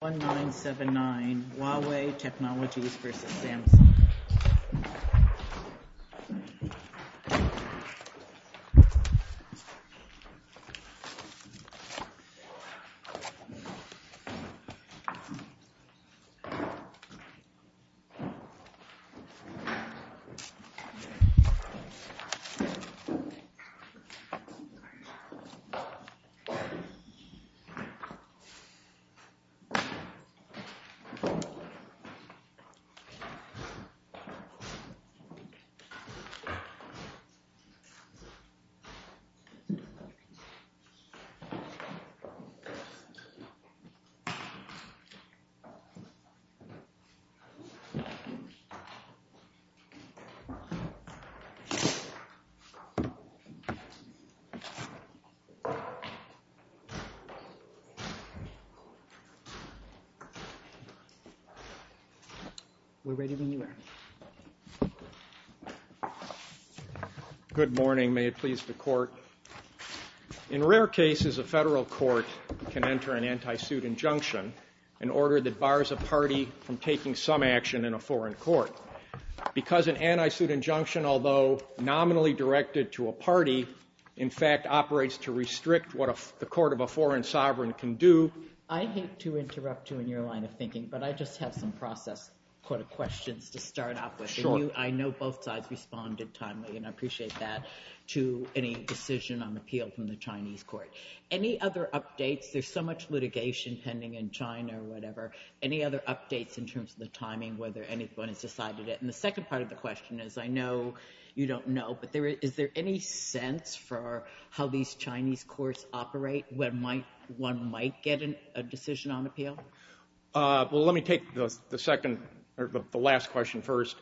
1979 Huawei Technologies versus Samsung. We're ready when you are. Good morning. May it please the Court. In rare cases, a federal court can enter an anti-suit injunction, an order that bars a party from taking some action in a foreign court. Because an anti-suit injunction, although nominally directed to a party, in fact operates to restrict what the court of a foreign sovereign can do. I hate to interrupt you in your line of thinking, but I just have some process questions to start off with. Sure. And I know both sides responded timely, and I appreciate that, to any decision on appeal from the Chinese court. Any other updates? There's so much litigation pending in China or whatever. Any other updates in terms of the timing, whether anyone has decided it? And the second part of the question is, I know you don't know, but is there any sense for how these Chinese courts operate when one might get a decision on appeal? Well, let me take the second, or the last question first.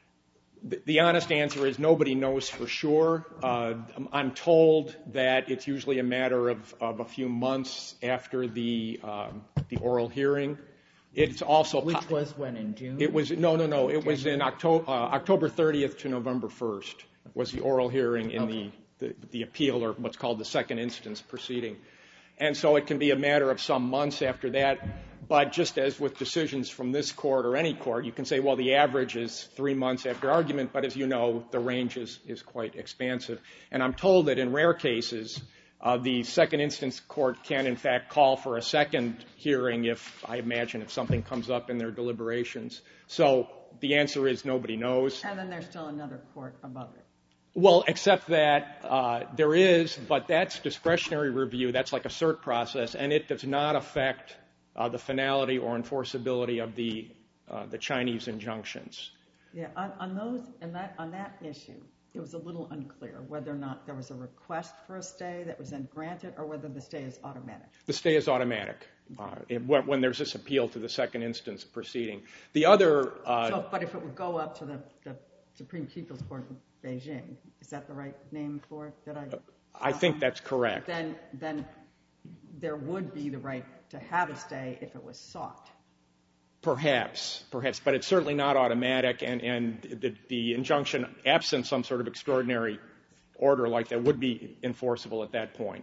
The honest answer is nobody knows for sure. I'm told that it's usually a matter of a few months after the oral hearing. It's also which was when, in June? It was no. It was in October 30th to November 1st was the oral hearing in the appeal, or what's called the second instance proceeding. And so it can be a matter of some months after that. But just as with decisions from this court or any court, you can say, well, the average is 3 months after argument. But as you know, the range is quite expansive. And I'm told that in rare cases, the second instance court can, in fact, call for a second hearing if something comes up in their deliberations. So the answer is nobody knows. And then there's still another court above it. Well, except that there is, but that's discretionary review. That's like a cert process, and it does not affect the finality or enforceability of the Chinese injunctions. Yeah, on that issue, it was a little unclear whether or not there was a request for a stay that was then granted, or whether the stay is automatic. The stay is automatic when there's this appeal to the second instance proceeding. The other, but if it would go up to the Supreme People's Court in Beijing, is that the right name for it? I think that's correct. Then there would be the right to have a stay if it was sought. Perhaps, but it's certainly not automatic, and the injunction, absent some sort of extraordinary order like that, would be enforceable at that point.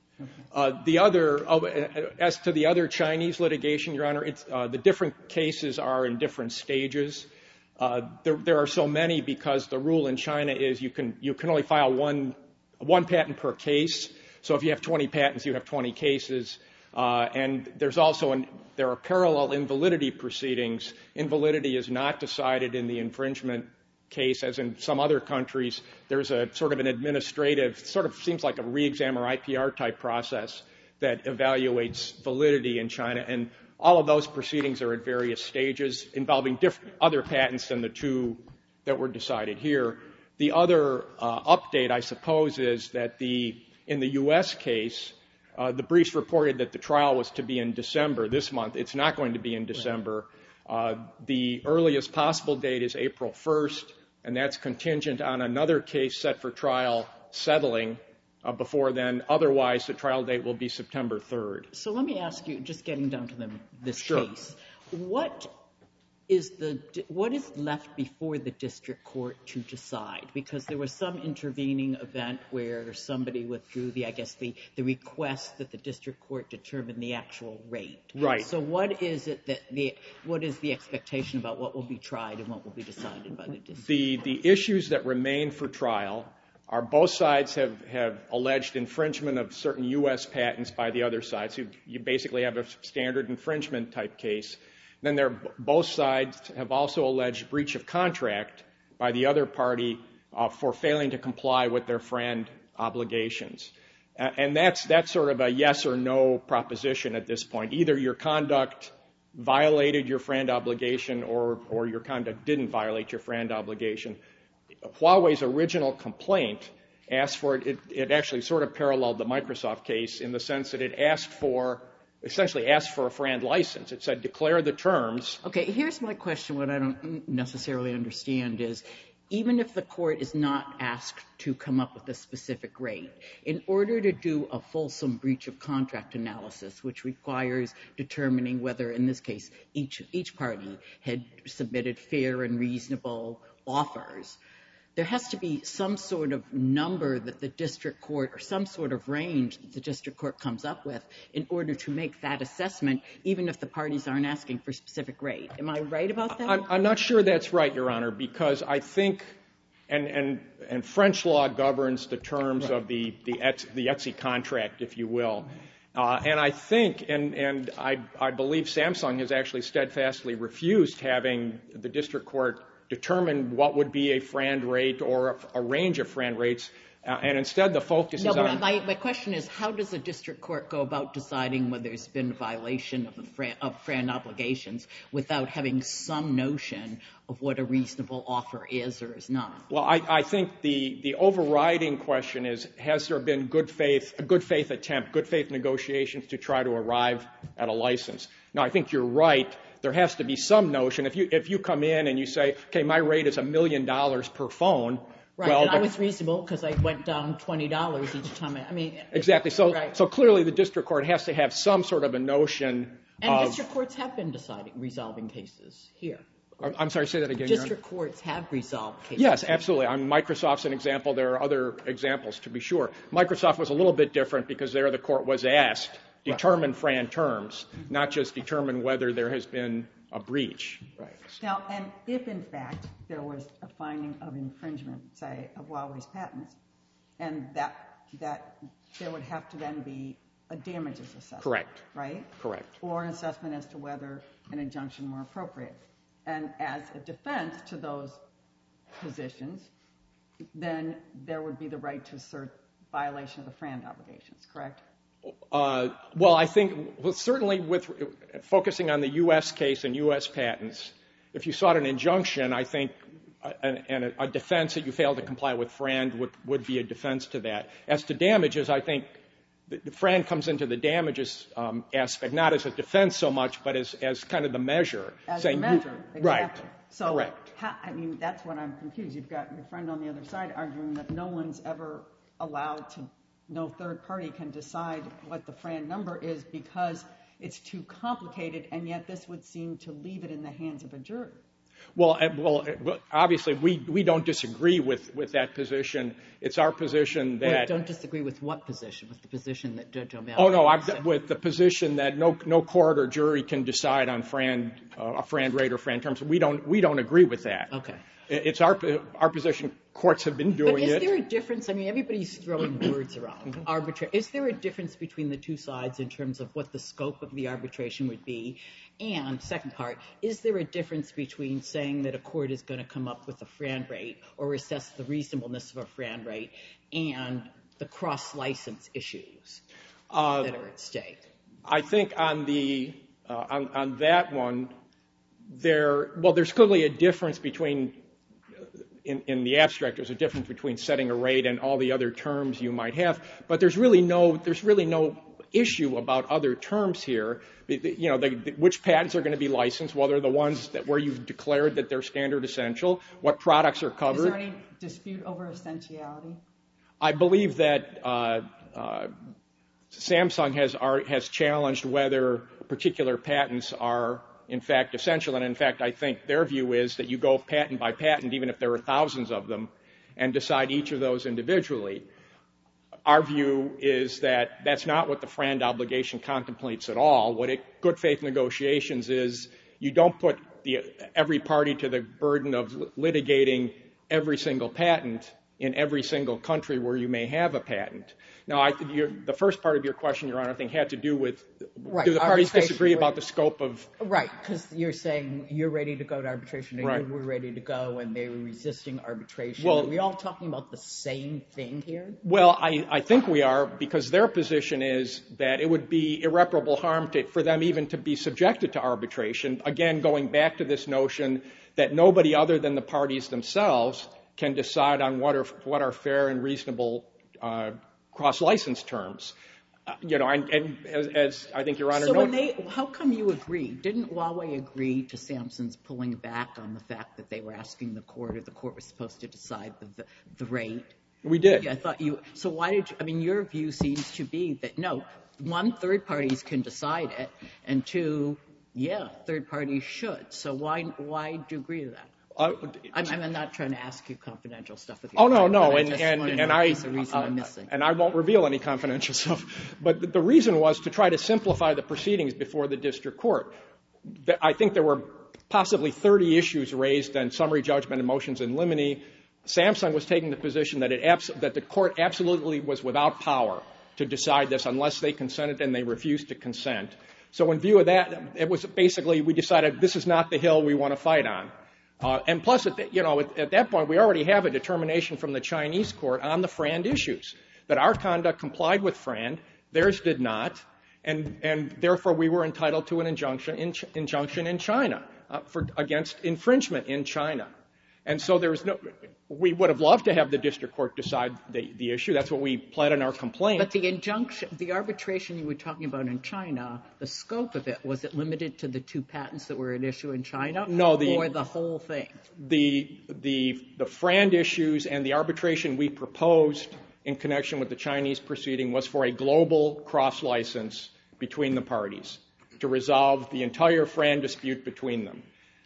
Okay. As to the other Chinese litigation, Your Honor, the different cases are in different stages. There are so many because the rule in China is you can only file one patent per case. So if you have 20 patents, you have 20 cases. And there are parallel invalidity proceedings. Invalidity is not decided in the infringement case, as in some other countries. There's a sort of an administrative, sort of seems like a re-exam or IPR type process that evaluates validity in China. And all of those proceedings are at various stages involving other patents than the two that were decided here. The other update, I suppose, is that in the U.S. case, the briefs reported that the trial was to be in December this month. It's not going to be in December. The earliest possible date is April 1st, and that's contingent on another case set for trial settling before then. Otherwise, the trial date will be September 3rd. So let me ask you, just getting down to this Sure. case, what what is left before the district court to decide? Because there was some intervening event where somebody withdrew the request that the district court determine the actual rate. Right. So what is the expectation about what will be tried and what will be decided by the district court? The issues that remain for trial are both sides have alleged infringement of certain U.S. patents by the other side. So you basically have a standard infringement type case. Then both sides have also alleged breach of contract by the other party for failing to comply with their FRAND obligations. And that's sort of a yes or no proposition at this point. Either your conduct violated your FRAND obligation or your conduct didn't violate your FRAND obligation. Huawei's original complaint asked for it. It actually sort of paralleled the Microsoft case in the sense that it essentially asked for a FRAND license. It said declare the terms. Okay, here's my question. What I don't necessarily understand is, even if the court is not asked to come up with a specific rate, in order to do a fulsome breach of contract analysis, which requires determining whether, in this case, each party had submitted fair and reasonable offers, there has to be some sort of number that the district court, or some sort of range that the district court comes up with in order to make that assessment, even if the parties aren't asking for a specific rate. Am I right about that? I'm not sure that's right, Your Honor, because I think, and French law governs the terms of the ETSI contract, if you will. And I think, and I believe Samsung has actually steadfastly refused having the district court determine what would be a FRAND rate or a range of FRAND rates, and instead the focus is on... No, but my question is, how does a district court go about deciding whether there's been a violation of FRAND obligations without having some notion of what a reasonable offer is or is not? Well, I think the overriding question is, has there been a good faith attempt, good faith negotiations to try to arrive at a license? Now, I think you're right. There has to be some notion. If you come in and you say, okay, my rate is $1 million per phone. Right, well, and I was reasonable because I went down $20 each time. Exactly. So clearly the district court has to have some sort of a notion. And district courts have been resolving cases here. I'm sorry, say that again. District courts have resolved cases. Yes, absolutely. Microsoft's an example. There are other examples, to be sure. Microsoft was a little bit different because there the court was asked, determine FRAND terms, not just determine whether there has been a breach. Right. Now, and if in fact there was a finding of infringement, say, of Huawei's patents, and that there would have to then be a damages assessment. Correct. Right? Correct. Or an assessment as to whether an injunction were appropriate. And as a defense to those positions, then there would be the right to assert violation of the FRAND obligations, correct? Well, I think certainly with focusing on the U.S. case and U.S. patents, if you sought an injunction, I think a defense that you failed to comply with FRAND would be a defense to that. As to damages, I think the FRAND comes into the damages aspect, not as a defense so much, but as kind of the measure. As the measure, exactly. Right, so, correct. That's what I'm confused. You've got your friend on the other side arguing that no one's ever allowed to, no third party can decide what the FRAND number is because it's too complicated, and yet this would seem to leave it in the hands of a jury. Well, obviously, we don't disagree with that position. It's our position that... Wait, don't disagree with what position? With the position that Judge O'Malley... Oh, no, with the position that no court or jury can decide on a FRAND rate or FRAND terms. We don't agree with that. Okay. It's our position. Courts have been doing it. But is there a difference? I mean, everybody's throwing words around. Is there a difference between the two sides in terms of what the scope of the arbitration would be? And second part, is there a difference between saying that a court is going to come up with a FRAND rate or assess the reasonableness of a FRAND rate and the cross-license issues that are at stake? I think on that one, there's clearly a difference between... In the abstract, there's a difference between setting a rate and all the other terms you might have, but there's really no issue about other terms here. Which patents are going to be licensed, whether the ones where you've declared that they're standard essential, what products are covered. Is there any dispute over essentiality? I believe that Samsung has challenged whether particular patents are in fact, essential. And in fact, I think their view is that you go patent by patent, even if there are thousands of them, and decide each of those individually. Our view is that that's not what the FRAND obligation contemplates at all. What good faith negotiations is, you don't put every party to the burden of litigating every single patent in every single country where you may have a patent. Now, the first part of your question, Your Honor, I think had to do with, do the parties disagree about the scope of... Right, because you're saying you're ready to go to arbitration, and right. you were ready to go, and they were resisting arbitration. Well, are we all talking about the same thing here? Well, I think we are, because their position is that it would be irreparable harm for them even to be subjected to arbitration. Again, going back to this notion that nobody other than the parties themselves can decide on what are fair and reasonable cross-license terms. And as I think Your Honor knows... So how come you agree? Didn't Huawei agree to Samsung's pulling back on the fact that they were asking the court, or the court was supposed to decide the rate? We did. Yeah, I thought you... So why did you... I mean, your view seems to be that, no, one, third parties can decide it, and two, yeah, third parties should. So why do you agree to that? I'm not trying to ask you confidential stuff with you. Oh, no, and I won't reveal any confidential stuff. But the reason was to try to simplify the proceedings before the district court. I think there were possibly 30 issues raised on summary judgment and motions in limine. Samsung was taking the position that the court absolutely was without power to decide this unless they consented, and they refused to consent. So in view of that, it was basically, we decided this is not the hill we want to fight on. And plus, at that point, we already have a determination from the Chinese court on the FRAND issues, that our conduct complied with FRAND, theirs did not, and therefore we were entitled to an injunction in China against infringement in China. And so we would have loved to have the district court decide the issue. That's what we pled in our complaint. But the injunction, the arbitration you were talking about in China, the scope of it, was it limited to the 2 patents that were at issue in China? No, or the whole thing? The FRAND issues and the arbitration we proposed in connection with the Chinese proceeding was for a global cross-license between the parties to resolve the entire FRAND dispute between them.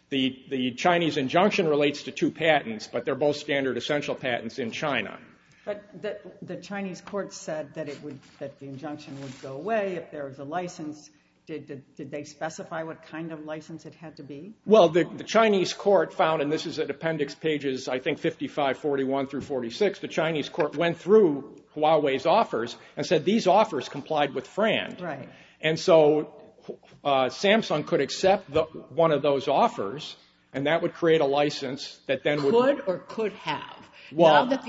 The Chinese injunction relates to 2 patents, but they're both standard essential patents in China. But the Chinese court said that the injunction would go away if there was a license. Did they specify what kind of license it had to be? Well, the Chinese court found, and this is at appendix pages, I think 55, 41 through 46, the Chinese court went through Huawei's offers and said these offers complied with FRAND. Right. And so Samsung could accept one of those offers, and that would create a license that then would... Could or could have? Well, now that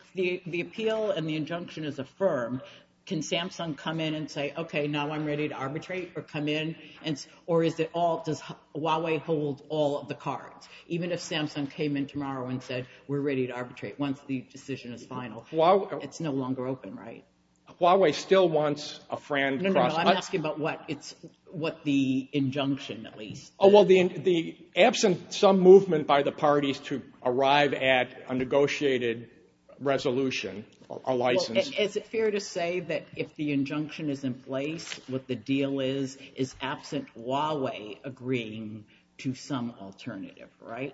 the appeal and the injunction is affirmed, can Samsung come in and say, okay, now I'm ready to arbitrate, or come in, or is it all, does Huawei hold all of the cards? Even if Samsung came in tomorrow and said, we're ready to arbitrate, once the decision is final, it's no longer open, right? Huawei still wants a FRAND cross... No, I'm asking about what the injunction, at least. Oh, well, the absent some movement by the parties to arrive at a negotiated resolution, a license... Well, is it fair to say that if the injunction is in place, what the deal is absent Huawei agreeing to some alternative, right?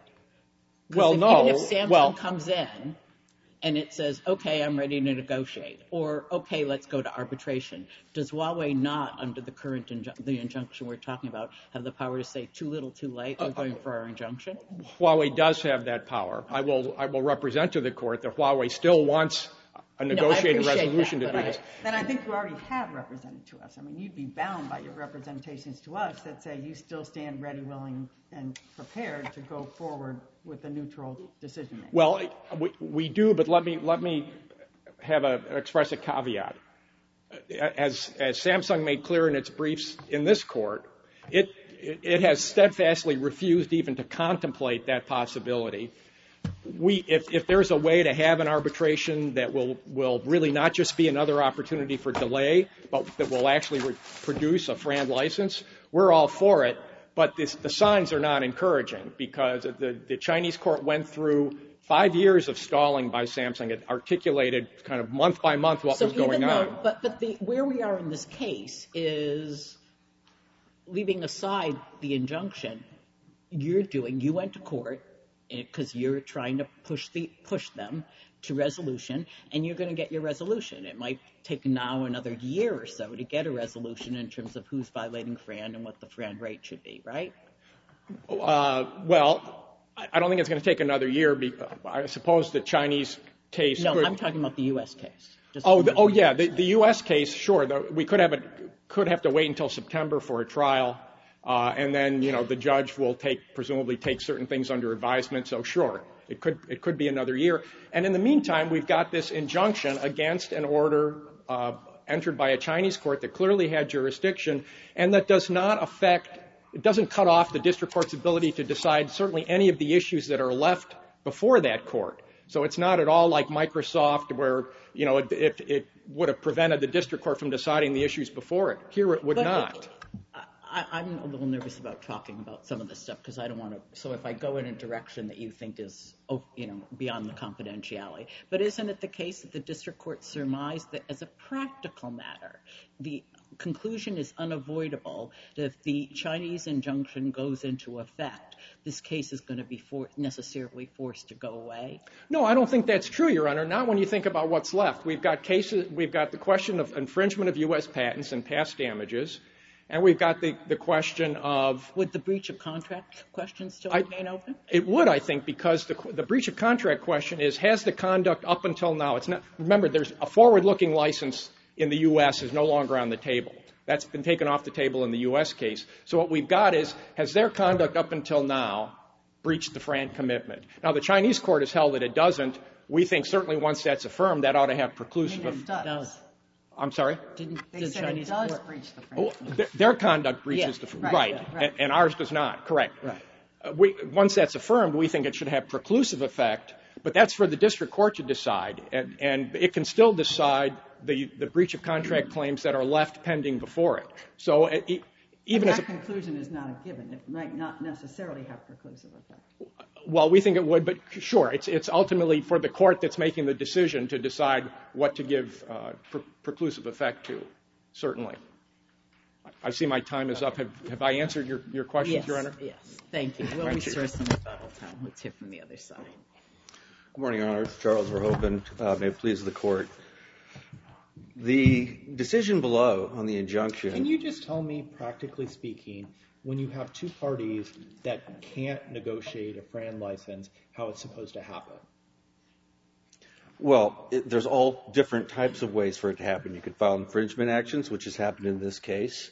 Well, no. Even if Samsung comes in and it says, okay, I'm ready to negotiate, or okay, let's go to arbitration, does Huawei not, under the current the injunction we're talking about, have the power to say too little, too late, we're going for our injunction? Huawei does have that power. I will represent to the court that Huawei still wants a negotiated resolution to do this. Then I think you already have represented to us. I mean, you'd be bound by your representations to us that say you still stand ready, willing, and prepared to go forward with a neutral decision making. Well, we do, but let me express a caveat. As Samsung made clear in its briefs in this court, it has steadfastly refused even to contemplate that possibility. If there's a way to have an arbitration that will really not just be another opportunity for delay, but that will actually produce a FRAND license, we're all for it. But the signs are not encouraging, because the Chinese court went through 5 years of stalling by Samsung. It articulated kind of month by month what was going on. But where we are in this case is leaving aside the injunction, you went to court because you're trying to push them to resolution, and you're going to get your resolution. It might take now another year or so to get a resolution in terms of who's violating FRAND and what the FRAND rate should be, right? Well, I don't think it's going to take another year. I suppose the Chinese case. No, I'm talking about the U.S. case. Yeah, the U.S. case, sure. We could have to wait until September for a trial, and then the judge will presumably take certain things under advisement. So sure, it could be another year. And in the meantime, we've got this injunction against an order entered by a Chinese court that clearly had jurisdiction, and that does not affect. It doesn't cut off the district court's ability to decide certainly any of the issues that are left before that court. So it's not at all like Microsoft where, it would have prevented the district court from deciding the issues before it. Here it would not. I'm a little nervous about talking about some of this stuff because I don't want to. So if I go in a direction that you think is, beyond the confidentiality. But isn't it the case that the district court surmised that as a practical matter, the conclusion is unavoidable that if the Chinese injunction goes into effect, this case is going to be necessarily forced to go away? No, I don't think that's true, Your Honor. Not when you think about what's left. We've got the question of infringement of U.S. patents and past damages, and we've got the question of... Would the breach of contract question still remain open? It would, I think, because the breach of contract question is, has the conduct up until now... Remember, there's a forward-looking license in the U.S. is no longer on the table. That's been taken off the table in the U.S. case. So what we've got is, has their conduct up until now breached the FRAND commitment? Now, the Chinese court has held that it doesn't. We think certainly once that's affirmed, that ought to have preclusive... It does. I'm sorry? They said it does breach the FRAND. Their conduct breaches the FRAND. Right. And ours does not. Correct. Right. Once that's affirmed, we think it should have preclusive effect, but that's for the district court to decide, and it can still decide the breach of contract claims that are left pending before it. So even as that conclusion is not a given. It might not necessarily have preclusive effect. Well, we think it would, but sure, it's ultimately for the court that's making the decision to decide what to give preclusive effect to, certainly. I see my time is up. Have I answered your questions, Your Honor? Yes. Thank you. We'll restore some rebuttal time. Let's hear from the other side. Good morning, Your Honor. It's Charles Verhoeven. May it please the Court. The decision below on the injunction... Can you just tell me, practically speaking, when you have two parties that can't negotiate a FRAND license, how it's supposed to happen? Well, there's all different types of ways for it to happen. You could file infringement actions, which has happened in this case.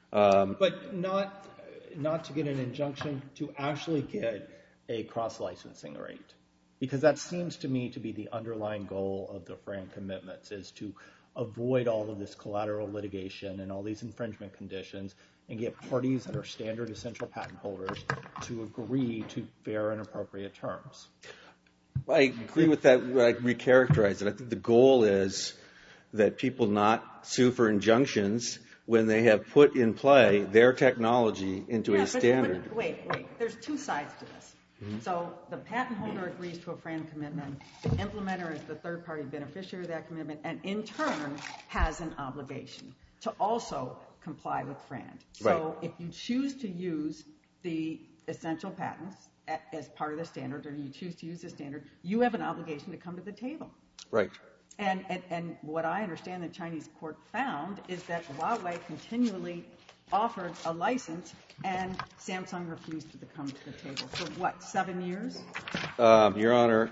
But not to get an injunction, to actually get a cross-licensing rate. Because that seems to me to be the underlying goal of the FRAND commitments, is to avoid all of this collateral litigation and all these infringement conditions and get parties that are standard essential patent holders to agree to fair and appropriate terms. I agree with that. I recharacterize it. I think the goal is that people not sue for injunctions when they have put in play their technology into a standard. But wait. There's two sides to this. Mm-hmm. So the patent holder agrees to a FRAND commitment. The implementer is the third-party beneficiary of that commitment and, in turn, has an obligation to also comply with FRAND. So if you choose to use the essential patents as part of the standard, or you choose to use the standard, you have an obligation to come to the table. Right. And what I understand the Chinese court found is that Huawei continually offered a license and Samsung refused to come to the table. For what, 7 years? Your Honor,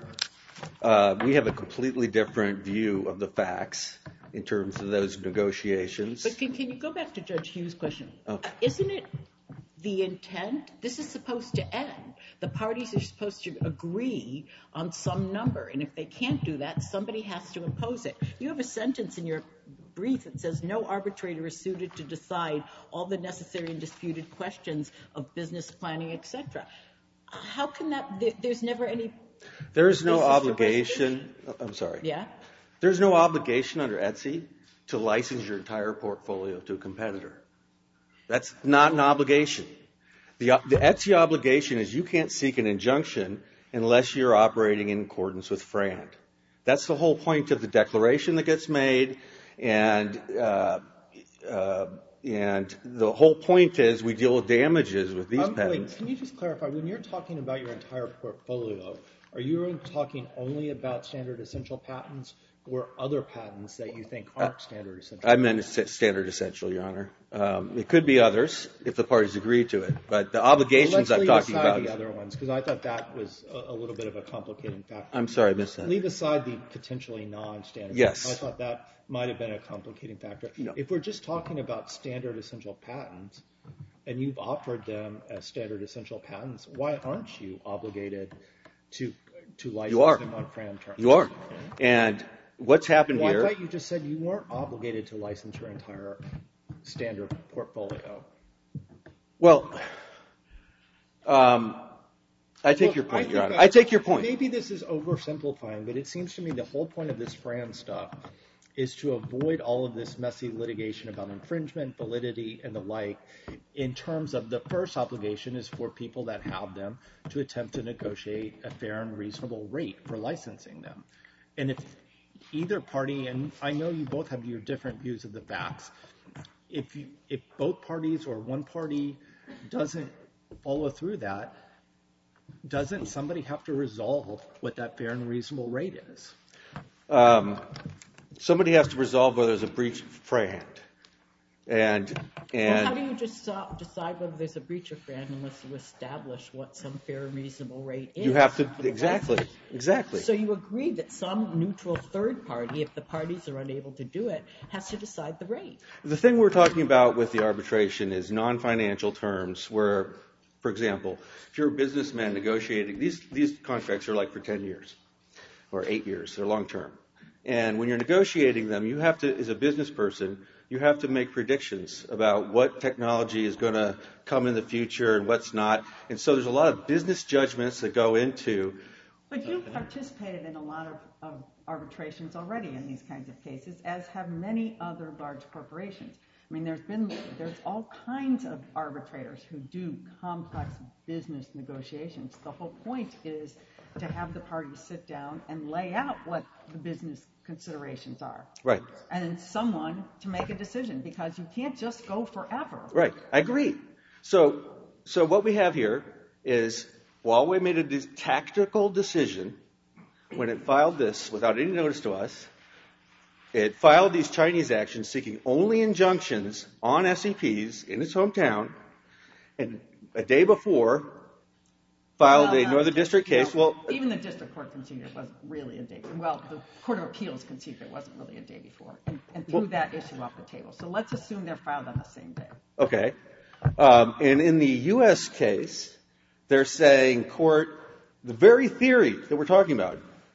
we have a completely different view of the facts in terms of those negotiations. But can you go back to Judge Hughes' question? Okay. Isn't it the intent? This is supposed to end. The parties are supposed to agree on some number, and if they can't do that, somebody has to impose it. You have a sentence in your brief that says, no arbitrator is suited to decide all the necessary and disputed questions of business planning, etc. How can that, there's never any... There's no obligation, I'm sorry. Yeah? There's no obligation under Etsy to license your entire portfolio to a competitor. That's not an obligation. The Etsy obligation is you can't seek an injunction unless you're operating in accordance with FRAND. That's the whole point of the declaration that gets made, and And the whole point is we deal with damages with these patents. Wait, can you just clarify, when you're talking about your entire portfolio, are you talking only about standard essential patents or other patents that you think aren't standard essential? I meant standard essential, Your Honor. It could be others if the parties agree to it, but the obligations I'm talking about. Let's leave aside the other ones, because I thought that was a little bit of a complicating factor. I'm sorry, I missed that. Leave aside the potentially non-standard. Yes. I thought that might have been a complicating factor. No. If we're just talking about standard essential patents, and you've offered them as standard essential patents, why aren't you obligated to license them on FRAND terms? You are. And what's happened here... I thought you just said you weren't obligated to license your entire standard portfolio. Well, I take your point, Your Honor. I take your point. Maybe this is oversimplifying, but it seems to me the whole point of this FRAND stuff is to avoid all of this messy litigation about infringement, validity, and the like, in terms of the first obligation is for people that have them to attempt to negotiate a fair and reasonable rate for licensing them. And if either party, and I know you both have your different views of the facts, if both parties or one party doesn't follow through that, doesn't somebody have to resolve what that fair and reasonable rate is? Somebody has to resolve whether there's a breach of FRAND. And well, how do you just decide whether there's a breach of FRAND unless you establish what some fair and reasonable rate is? You have to, exactly. So you agree that some neutral third party, if the parties are unable to do it, has to decide the rate. The thing we're talking about with the arbitration is non-financial terms where, for example, if you're a businessman negotiating, these contracts are like for 10 years or 8 years. They're long-term. And when you're negotiating them, you have to, as a business person, you have to make predictions about what technology is going to come in the future and what's not. And so there's a lot of business judgments that go into. But you've participated in a lot of arbitrations already in these kinds of cases, as have many other large corporations. I mean, there's all kinds of arbitrators who do complex business negotiations. The whole point is to have the parties sit down and lay out what the business considerations are. Right. And then someone to make a decision, because you can't just go forever. Right. I agree. So what we have here is Huawei made a tactical decision when it filed this without any notice to us. It filed these Chinese actions seeking only injunctions on SEPs in its hometown, and a day before filed a Northern District case. Well, even the district court conceded it wasn't really a day. Well, the Court of Appeals conceded it wasn't really a day before, and threw that issue off the table. So let's assume they're filed on the same day. Okay. And in the U.S. case, they're saying, court, the very theory that we're talking about,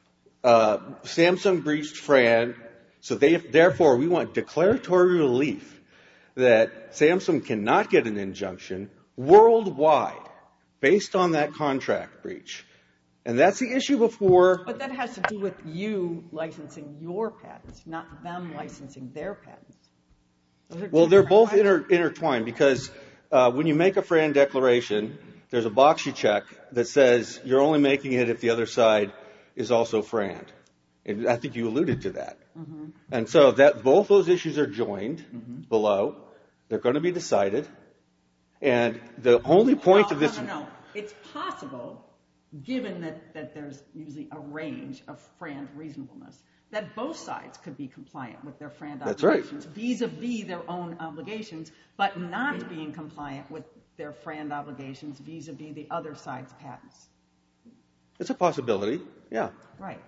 Samsung breached FRAND, so therefore we want declaratory relief that Samsung cannot get an injunction worldwide based on that contract breach. And that's the issue before. But that has to do with you licensing your patents, not them licensing their patents. Well, they're both intertwined, because when you make a FRAND declaration, there's a box you check that says you're only making it if the other side is also FRAND. And I think you alluded to that. Mm-hmm. And so that both those issues are joined below. They're going to be decided. And the only point of this... No. It's possible, given that there's usually a range of FRAND reasonableness, that both sides could be compliant with their FRAND obligations, vis-a-vis their own obligations, but not being compliant with their FRAND obligations vis-a-vis the other side's patents. It's a possibility, yeah. Right.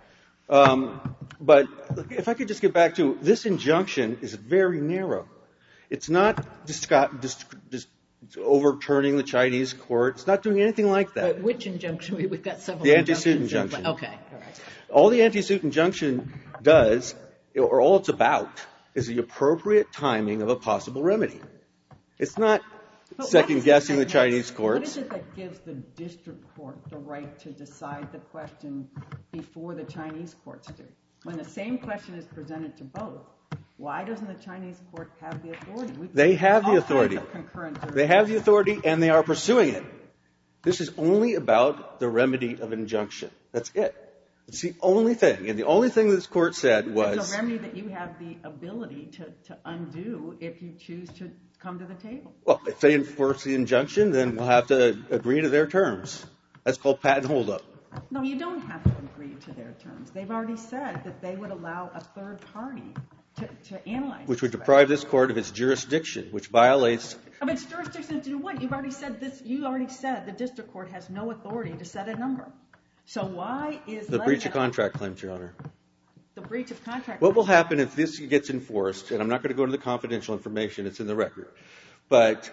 But if I could just get back to, this injunction is very narrow. It's not just overturning the Chinese court. It's not doing anything like that. But which injunction? We've got several The anti-suit injunction. Okay, all right. All the anti-suit injunction does, or all it's about, is the appropriate timing of a possible remedy. It's not second-guessing the Chinese courts. What is it that gives the district court the right to decide the question before the Chinese courts do? When the same question is presented to both, why doesn't the Chinese court have the authority? They have the authority. They have the authority, and they are pursuing it. This is only about the remedy of injunction. That's it. It's the only thing. And the only thing this court said was... It's a remedy that you have the ability to undo if you choose come to the table. Well, if they enforce the injunction, then we'll have to agree to their terms. That's called patent holdup. No, you don't have to agree to their terms. They've already said that they would allow a third party to analyze. Which would deprive this court of its jurisdiction, which violates. Of its jurisdiction to do what? You've already said this. You already said the district court has no authority to set a number. So why is the breach of contract claims, Your Honor? The breach of contract. What will happen if this gets enforced? And I'm not going to go into the confidential information. It's in the record. But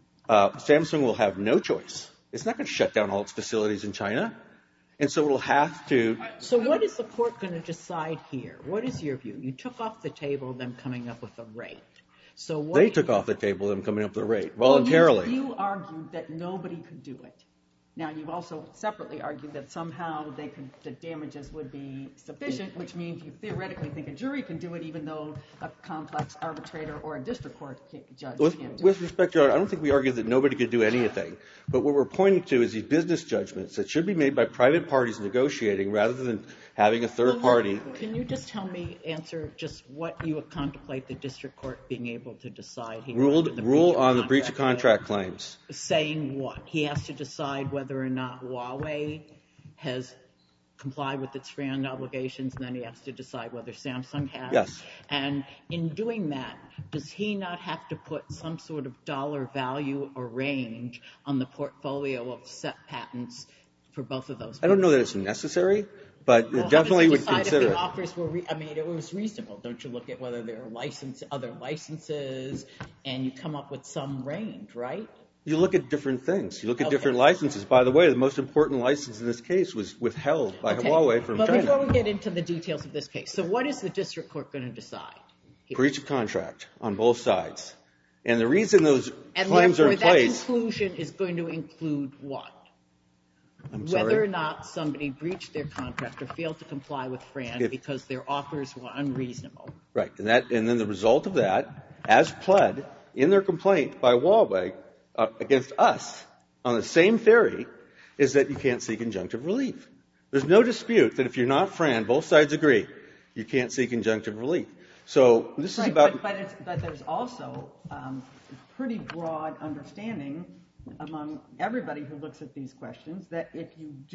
Samsung will have no choice. It's not going to shut down all its facilities in China. And so it will have to. So what is the court going to decide here? What is your view? You took off the table them coming up with a rate. So what They took off the table them coming up with a rate voluntarily. Well, you argued that nobody could do it. Now, you've also separately argued that somehow the damages would be sufficient, which means you theoretically think a jury can do it even though a complex arbitrator or a district court judge can't do it. With respect, Your Honor, I don't think we argued that nobody could do anything. But what we're pointing to is these business judgments that should be made by private parties negotiating rather than having a third party. Can you just answer just what you would contemplate the district court being able to decide here? Rule on the breach of contract claims. Saying what? He has to decide whether or not Huawei has complied with its FRAND obligations, and then he has to decide whether Samsung has. Yes. And in doing that, does he not have to put some sort of dollar value or range on the portfolio of set patents for both of those? I don't know that it's necessary, but it definitely would consider if it. the offers were it was reasonable. Don't you look at whether there are other licenses, and you come up with some range, right? You look at different things. You look at different licenses. By the way, the most important license in this case was withheld by Huawei from China. But before we get into the details of this case, so what is the district court going to decide here? Breach of contract on both sides. And the reason those claims are in And place. that conclusion is going to include what? I'm sorry? Whether or not somebody breached their contract or failed to comply with FRAND because their offers were unreasonable. Right. And then the result of that, as pled in their complaint by Huawei against us on the same theory, is that you can't seek injunctive relief. There's no dispute that if you're not FRAND, both sides agree, you can't seek injunctive relief. So this is about. But there's also pretty broad understanding among everybody who looks at these questions that if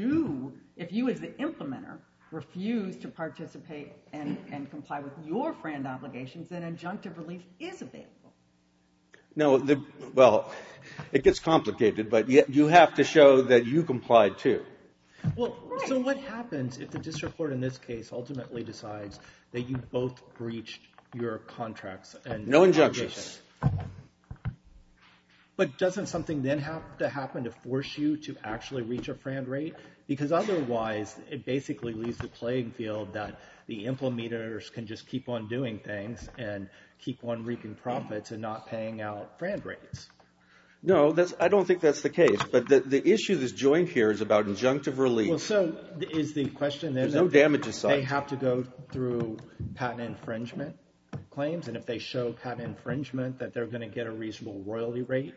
you as the implementer refuse to participate and comply with your FRAND obligations, then injunctive relief is available. No, well, it gets complicated, but yet you have to show that you complied too. Well, so what happens if the district court in this case ultimately decides that you both breached your contracts and no injunctions? But doesn't something then have to happen to force you to actually reach a FRAND rate? Because otherwise, it basically leaves the playing field that the implementers can just keep on doing things and keep on reaping profits and not paying out FRAND rates. No, I don't think that's the case. But the issue that's joined here is about injunctive relief. Well, so is the question then there's no damage aside. They have to go through patent infringement claims, and if they show patent infringement that they're going to get a reasonable royalty rate?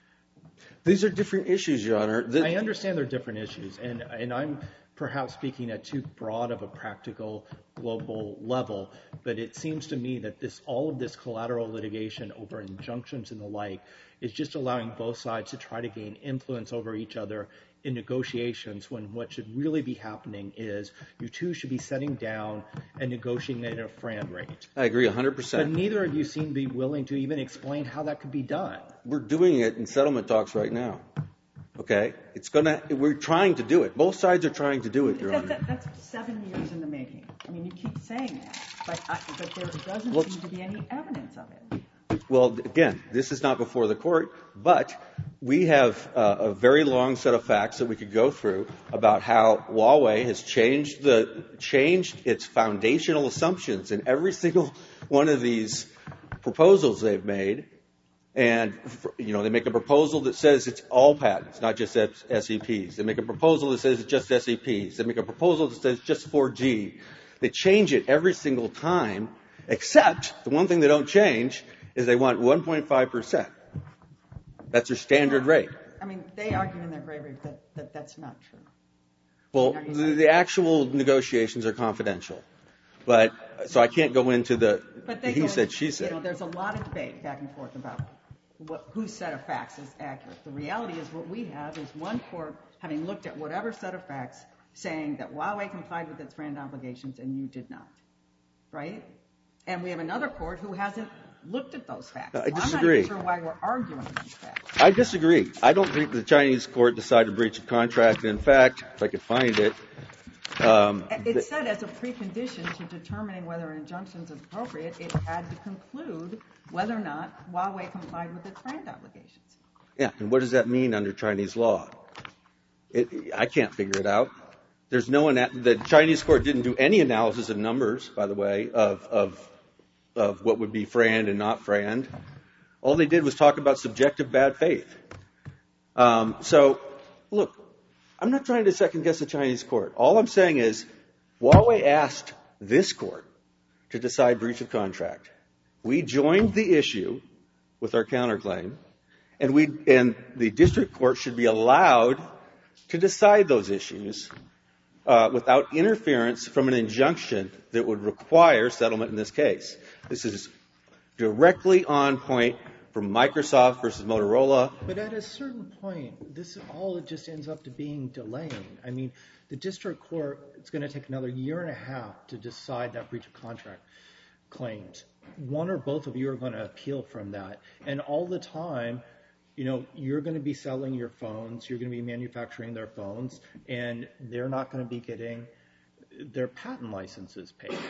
These are different issues, Your Honor. I understand they're different issues, and I'm perhaps speaking at too broad of a practical global level, but it seems to me that all of this collateral litigation over injunctions and the like is just allowing both sides to try to gain influence over each other in negotiations when what should really be happening is you two should be sitting down and negotiating a FRAND rate. I agree 100%. But neither of you seem to be willing to even explain how that could be done. We're doing it in settlement talks right now. Okay? We're trying to do it. Both sides are trying to do it, Your Honor. That's 7 years in the making. I mean, you keep saying that, but there doesn't seem to be any evidence of it. Well, again, this is not before the court, but we have a very long set of facts that we could go through about how Huawei has changed its foundational assumptions in every single one of these proposals they've made. And, they make a proposal that says it's all patents, not just SEPs. They make a proposal that says it's just SEPs. They make a proposal that says just 4G. They change it every single time, except the one thing they don't change is they want 1.5%. That's their standard rate. I mean, they argue in their grave rate that that's not true. Well, the actual negotiations are confidential. So I can't go into the he said, she said. There's a lot of debate back and forth about whose set of facts is accurate. The reality is what we have is one court having looked at whatever set of facts saying that Huawei complied with its FRAND obligations and you did not, right? And we have another court who hasn't looked at those facts. I disagree. I'm not sure why we're arguing these facts. I disagree. I don't think the Chinese court decided breach of contract. And in fact, if I could find it. It said as a precondition to determining whether an injunction is appropriate, it had to conclude whether or not Huawei complied with its FRAND obligations. Yeah, and what does that mean under Chinese law? I can't figure it out. There's no the Chinese court didn't do any analysis of numbers, by the way, of what would be FRAND and not FRAND. All they did was talk about subjective bad faith. So, look, I'm not trying to second guess the Chinese court. All I'm saying is Huawei asked this court to decide breach of contract. We joined the issue with our counterclaim, and the district court should be allowed to decide those issues without interference from an injunction that would require settlement in this case. This is directly on point from Microsoft versus Motorola. But at a certain point, this all just ends up to being delaying. I mean, the district court, it's going to take another year and a half to decide that breach of contract claims. One or both of you are going to appeal from that. And all the time, you're going to be selling your phones, you're going to be manufacturing their phones, and they're not going to be getting their patent licenses paid.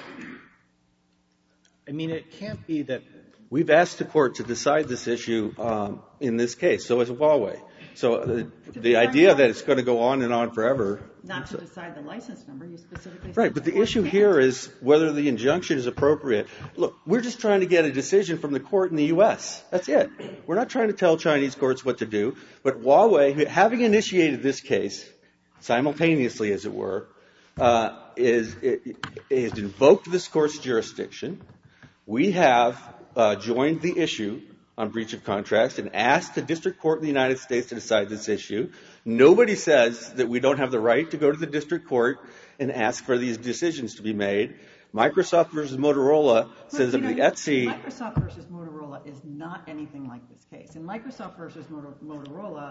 I mean, it can't be that... We've asked the court to decide this issue in this case, so has Huawei. So the idea that it's going to go on and on forever... Not to decide the license number, you specifically... Right, but the issue here is whether the injunction is appropriate. Look, we're just trying to get a decision from the court in the U.S. That's it. We're not trying to tell Chinese courts what to do. But Huawei, having initiated this case, simultaneously as it were, has invoked this court's jurisdiction. We have joined the issue on breach of contracts and asked the district court in the United States to decide this issue. Nobody says that we don't have the right to go to the district court and ask for these decisions to be made. Microsoft versus Motorola says that the Etsy... Microsoft versus Motorola is not anything like this case. In Microsoft versus Motorola,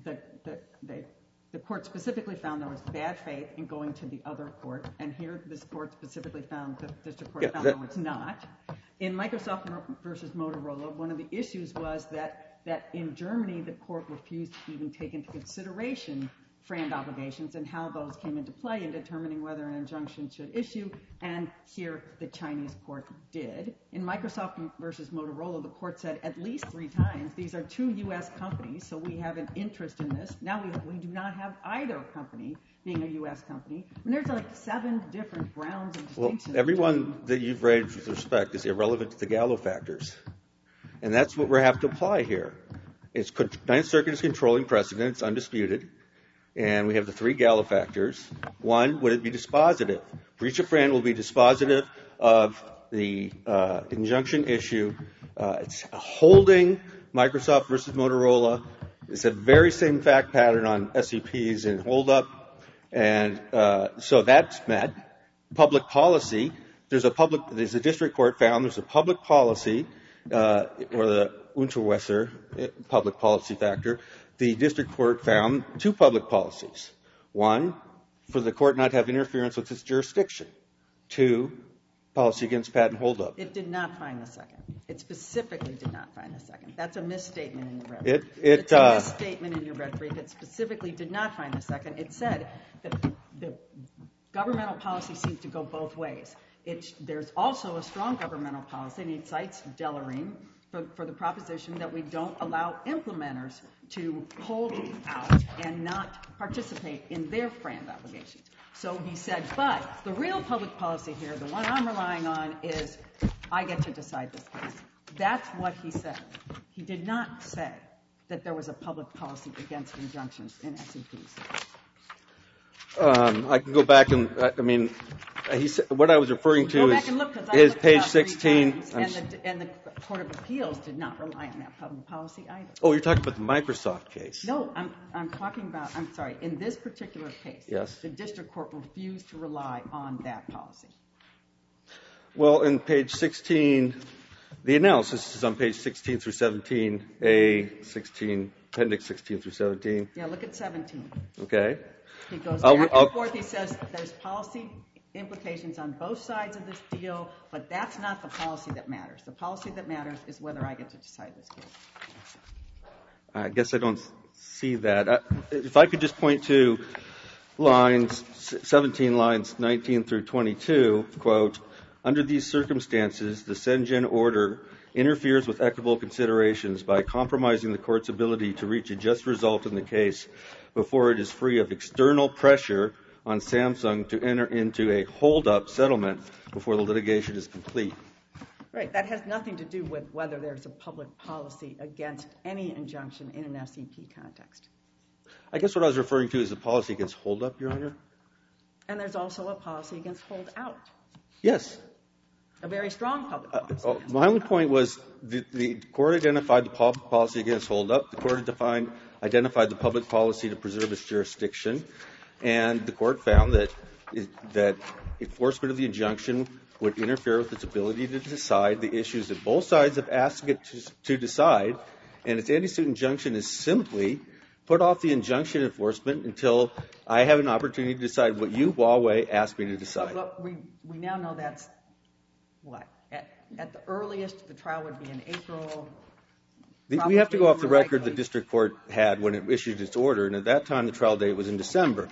the court specifically found there was bad faith in going to the other court, and here this court specifically found, the district court found there was not. In Microsoft versus Motorola, one of the issues was that in Germany, the court refused to even take into consideration FRAND obligations and how those came into play in determining whether an injunction should issue, and here the Chinese court did. In Microsoft versus Motorola, the court said at least 3 times, these are 2 U.S. companies, so we have an interest in this. Now we do not have either company being a U.S. company. And there's like 7 different grounds of distinction. Well, everyone that you've raised with respect is irrelevant to the Gallo factors. And that's what we have to apply here. Ninth Circuit is controlling precedent. It's undisputed. And we have the 3 Gallo factors. 1, would it be dispositive? Breach of FRAND will be dispositive of the injunction issue. It's holding Microsoft versus Motorola. It's the very same fact pattern on SEPs and hold-up. And so that's met. Public policy, there's a district court found there's a public policy, or the Unterwasser public policy factor. The district court found 2 public policies. 1, for the court not to have interference with its jurisdiction. 2, policy against patent hold-up. It did not find the second. It specifically did not find the second. That's a misstatement in your red brief. It's a misstatement in your red brief. It specifically did not find the second. It said that the governmental policy seems to go both ways. There's also a strong governmental policy, and it cites Delorine for the proposition that we don't allow implementers to hold out and not participate in their FRAND obligations. So he said, but the real public policy here, the one I'm relying on, is I get to decide this case. That's what he said. He did not say that there was a public policy against injunctions in SEPs. I can go back and, what I was referring to is page 16. And the Court of Appeals did not rely on that public policy either. Oh, you're talking about the Microsoft case. No, I'm talking about, in this particular case, the district court refused to rely on that policy. Well, in page 16 The analysis is on page 16 through 17, A16, appendix 16 through 17. Yeah, look at 17. Okay. He goes back and forth. He says there's policy implications on both sides of this deal, but that's not the policy that matters. The policy that matters is whether I get to decide this case. I guess I don't see that. If I could just point to lines 17, lines 19 through 22, quote, under these circumstances, the Shenzhen order interferes with equitable considerations by compromising the court's ability to reach a just result in the case before it is free of external pressure on Samsung to enter into a hold-up settlement before the litigation is complete. Right. That has nothing to do with whether there's a public policy against any injunction in an SEP context. I guess what I was referring to is the policy against hold-up, Your Honor. And there's also a policy against hold-out. Yes. A very strong public policy. My only point was the court identified the public policy against hold-up. The court identified the public policy to preserve its jurisdiction. And the court found that enforcement of the injunction would interfere with its ability to decide the issues that both sides have asked it to decide. And its anti-suit injunction is simply put off the injunction enforcement until I have an opportunity to decide what you, Huawei, asked me to decide. But we now know that's what? At the earliest, the trial would be in April. We have to go off the record the district court had when it issued its order, and at that time the trial date was in December.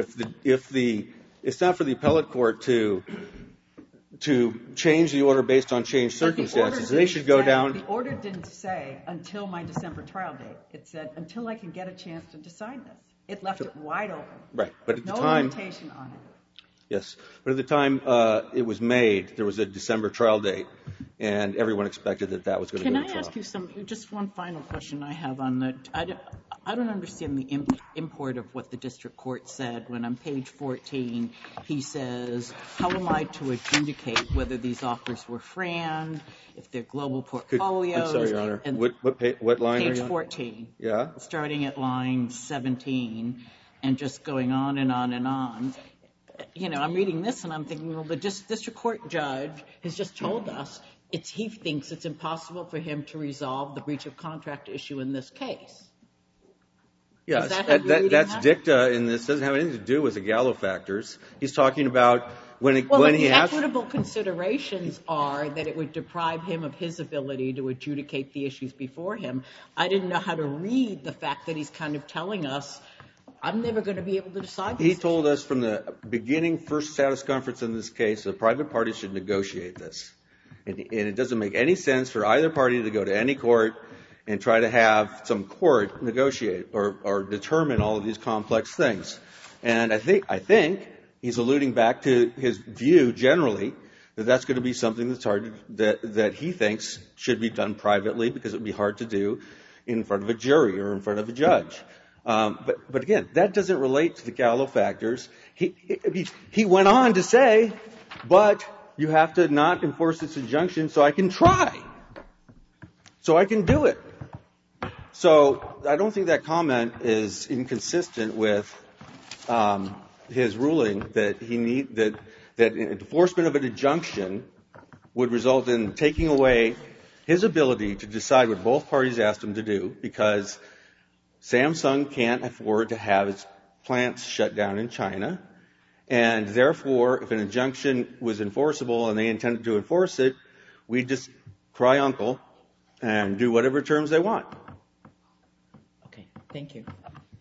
It's not for the appellate court to change the order based on changed circumstances. They should go down. The order didn't say until my December trial date. It said until I can get a chance to decide this. It left it wide open. Right, but at the no time, limitation on it. Yes, but at the time it was made, there was a December trial date, and everyone expected that was going to go to trial. Can I ask you just one final question I have on that? I don't understand the import of what the district court said when on page 14 he says, how am I to adjudicate whether these offers were FRAND, if they're global portfolios? I'm sorry, Your Honor. And what line are you on? Page 14. Yeah. Starting at line 17 and just going on and on and on. You know, I'm reading this and I'm thinking, well, the district court judge has just told us he thinks it's impossible for him to resolve the breach of contract issue in this case. Yes, that's dicta in this. Doesn't have anything to do with the Gallo factors. He's talking about when he has... The equitable considerations are that it would deprive him of his ability to adjudicate the issues before him. I didn't know how to read the fact that he's kind of telling us, I'm never going to be able to decide this. He told us from the beginning, first status conference in this case, the private party should negotiate this. And it doesn't make any sense for either party to go to any court and try to have some court negotiate or determine all of these complex things. And I think he's alluding back to his view generally that that's going to be something that's hard that he thinks should be done privately because it would be hard to do in front of a jury or in front of a judge. But again, that doesn't relate to the Gallo factors. He went on to say, but you have to not enforce this injunction so I can try. So I can do it. So I don't think that comment is inconsistent with his ruling that enforcement of an injunction would result in taking away his ability to decide what both parties asked him to do because Samsung can't afford to have its plants shut down in China. And therefore, if an injunction was enforceable and they intended to enforce it, we'd just cry uncle and do whatever terms they want. Okay, thank you.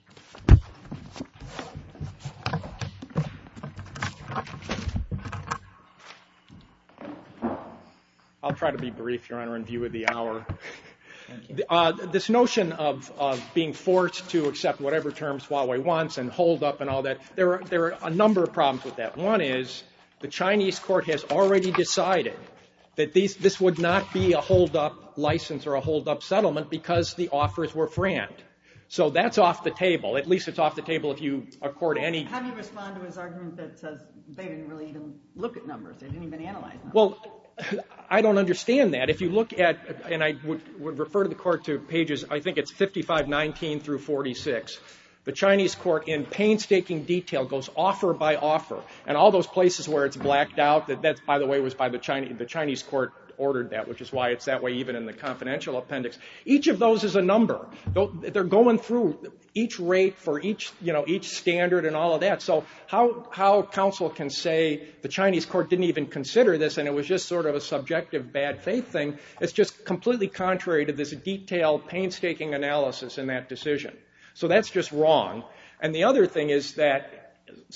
I'll try to be brief, Your Honor, in view of the hour. This notion of being forced to accept whatever terms Huawei wants and hold up and all that, there are a number of problems with that. One is the Chinese court has already decided that this would not be a hold-up license or a hold-up settlement because the offers were FRAND. So that's off the table. At least it's off the table if you accord any... How do you respond to his argument that says they didn't really even look at numbers? They didn't even analyze numbers. Well, I don't understand that. If you look at, and I would refer to the court to pages, I think it's 5519 through 46, the Chinese court in painstaking detail goes offer by offer. And all those places where it's blacked out, that by the way was by the Chinese court ordered that, which is why it's that way even in the confidential appendix. Each of those is a number. They're going through each rate for each standard and all of that. So how counsel can say the Chinese court didn't even consider this and it was just sort of a subjective bad faith thing, it's just completely contrary to this detailed, painstaking analysis in that decision. So that's just wrong. And the other thing is that,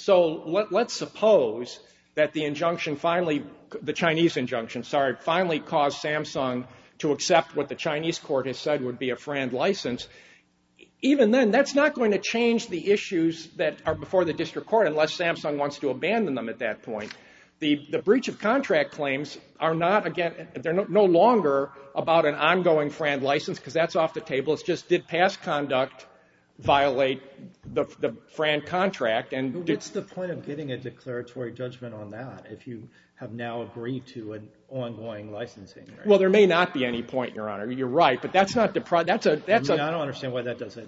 so let's suppose that the injunction the Chinese injunction, finally caused Samsung to accept what the Chinese court has said would be a FRAND license. Even then, that's not going to change the issues that are before the district court unless Samsung wants to abandon them at that point. The breach of contract claims are not, again, they're no longer about an ongoing FRAND license because that's off the table. It's just did past conduct violate the FRAND contract. But what's the point of getting a declaratory judgment on that if you have now agreed to an ongoing licensing? Right? Well, there may not be any point, Your Honor. You're right, but that's not I don't understand why that doesn't.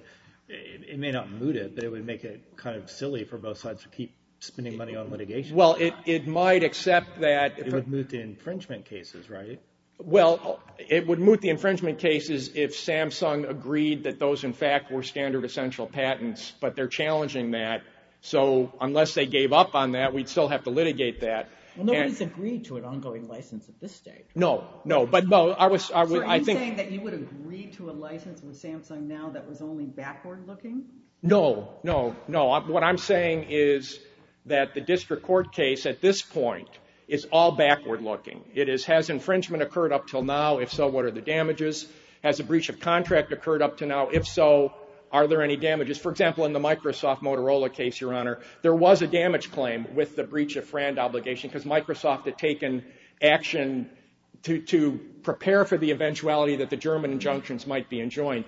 It may not moot it, but it would make it kind of silly for both sides to keep spending money on litigation. Well, it might accept that. It would moot the infringement cases, right? Well, it would moot the infringement cases if Samsung agreed that those, in fact, were standard essential patents, but they're challenging that. So unless they gave up on that, we'd still have to litigate that. Well, nobody's agreed to an ongoing license at this stage. No. So are you saying that you would agree to a license with Samsung now that was only backward-looking? No. What I'm saying is that the district court case at this point is all backward-looking. It is, has infringement occurred up till now? If so, what are the damages? Has a breach of contract occurred up to now? If so, are there any damages? For example, in the Microsoft Motorola case, Your Honor, there was a damage claim with the breach of FRAND obligation because Microsoft had taken action to prepare for the eventuality that the German injunctions might be enjoined.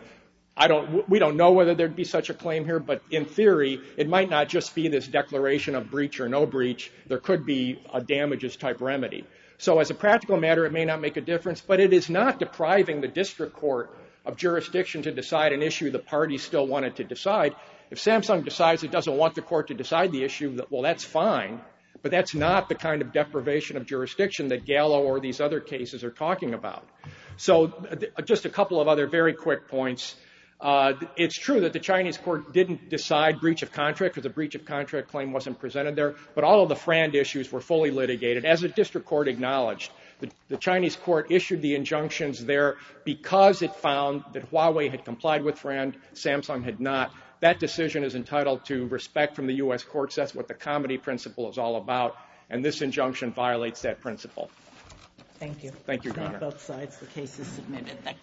We don't know whether there'd be such a claim here, but in theory, it might not just be this declaration of breach or no breach. There could be a damages type remedy. So as a practical matter, it may not make a difference, but it is not depriving the district court of jurisdiction to decide an issue the parties still wanted to decide. If Samsung decides it doesn't want the court to decide the issue, well, that's fine, but that's not the kind of deprivation of jurisdiction that Gallo or these other cases are talking about. So just a couple of other very quick points. It's true that the Chinese court didn't decide breach of contract because a breach of contract claim wasn't presented there, but all of the FRAND issues were fully litigated. As the district court acknowledged, the Chinese court issued the injunctions there because it found that Huawei had complied with FRAND, Samsung had not. That decision is entitled to respect from the U.S. courts. That's what the comity principle is all about, and this injunction violates that principle. Thank you. Thank you, Your Honor. Both sides, the case is submitted.